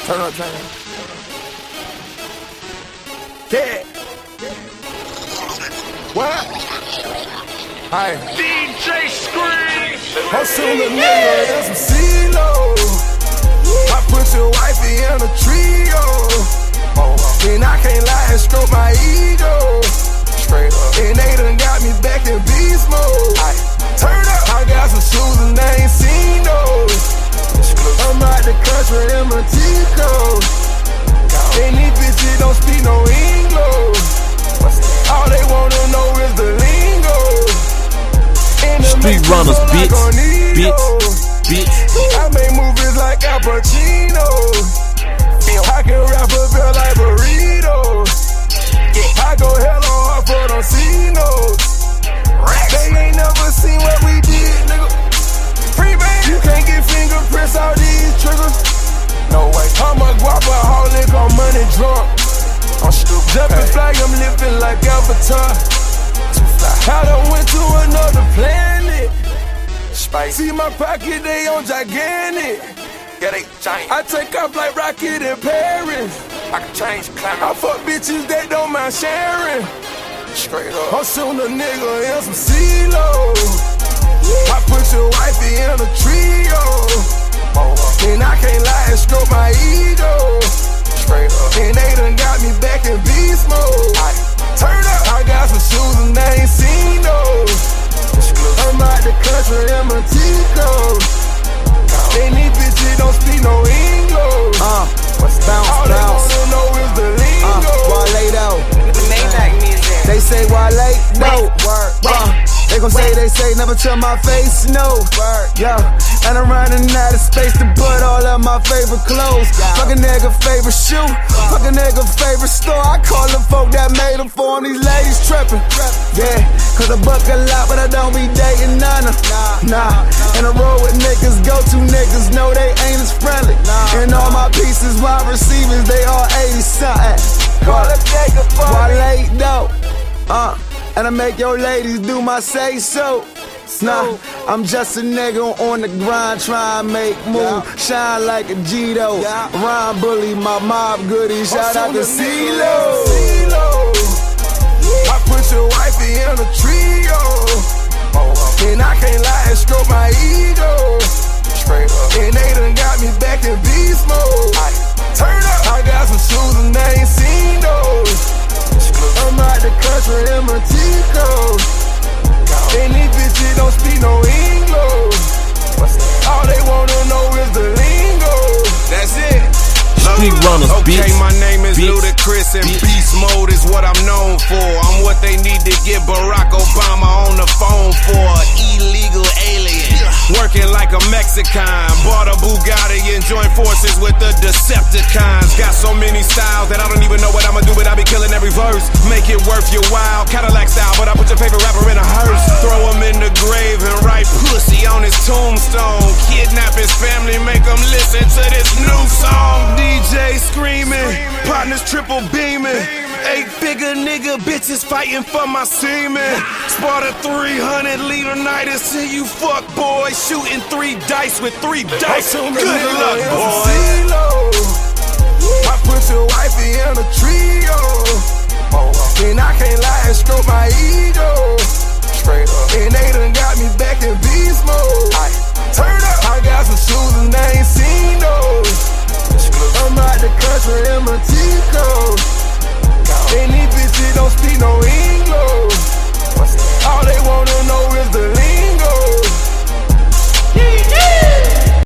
Turn up. Yeah. What? Hi. DJ Scream. Hustle a nigga, that's some CeeLo. I put your wifey in a trio. And I can't lie and stroke my ego. Straight up. And they done got me back in beast mode. Turn up. I got some shoes and they ain't seen those. I'm out the country in my T-code. And these bitches don't speak no English. All they wanna know is the lingo. Street runners, bitch. I make movies like Al Pacino. I can rap a bill like burritos. I go hell on hard for them C-notes. They ain't never seen what we did, nigga. Free band. You can't get fingerprints out these triggers. No way. I'm a guapaholic, I'm money drunk. I'm stupid. Jumping flag, I'm living like Avatar. I done went to another planet. See my pocket, they on gigantic. Yeah, they giant. I take off like Rocket in Paris. I can change climate. I fuck bitches that don't mind sharing. Straight up. I'm soon a nigga in some CeeLo. I put your wifey in a trio. And I can't lie and stroke my ego. Straight up. And they done got me back in beast mode. Turn up. I got some shoes and they ain't seen those. I'm out the country in my T-code. And these bitches don't speak no English. Bounce, all they wanna know is the lingo. Wale, The Maybach music. they say Wale, no. They gon' say, never tell my face, no. Yeah, and I'm running out of space to put all of my favorite clothes. Fuck a nigga favorite shoe, fuck a nigga favorite store. I call the folk that made them for 'em, these ladies trippin'. Yeah, cause I buck a lot, but I don't be dating none of. Nah, and I roll with niggas, go-to niggas, know they ain't as friendly. And all my pieces, wide receivers, they all 80-something. Call a nigga for Wale, though. And I make your ladies do my say-so. Nah, I'm just a nigga on the grind, trying to make moves, shine like a G-Do. Rhyme bully, my mob goodie, shout out to CeeLo. I put your wifey in a trio. And I can't lie and stroke my ego. Straight up. And they done got me back in beast mode. Turn up. I got some shoes and they ain't seen those. I'm out the country in my T-code. And these bitches don't speak no English. All they wanna know is the lingo. That's it. Street runners, bitch. Okay, my name is Ludacris and beast mode is what I'm known for. I'm what they need to get Barack Obama on the phone for. Illegal alien, working like a Mexican. Bought a Bugatti and joined forces with the Decepticons. Got so many styles that I don't even know what I'ma do, but I be killing every verse. Make it worth your while, Cadillac style, but I put your favorite rapper in a hearse. Throw him in the grave and write pussy on his tombstone. Kidnap his family, make them listen to this new song. DJ screaming, partners triple beaming. 8-figure nigga bitches fighting for my semen. Sparta 300 liter night until you fuck boys. Shooting 3 dice with 3 dice. Good luck, boy. I put your wifey in a trio. And I can't lie and stroke my ego. Straight up. And they done got me back in beast mode. Turn up. I got some shoes and they ain't seen those. I'm out the country in my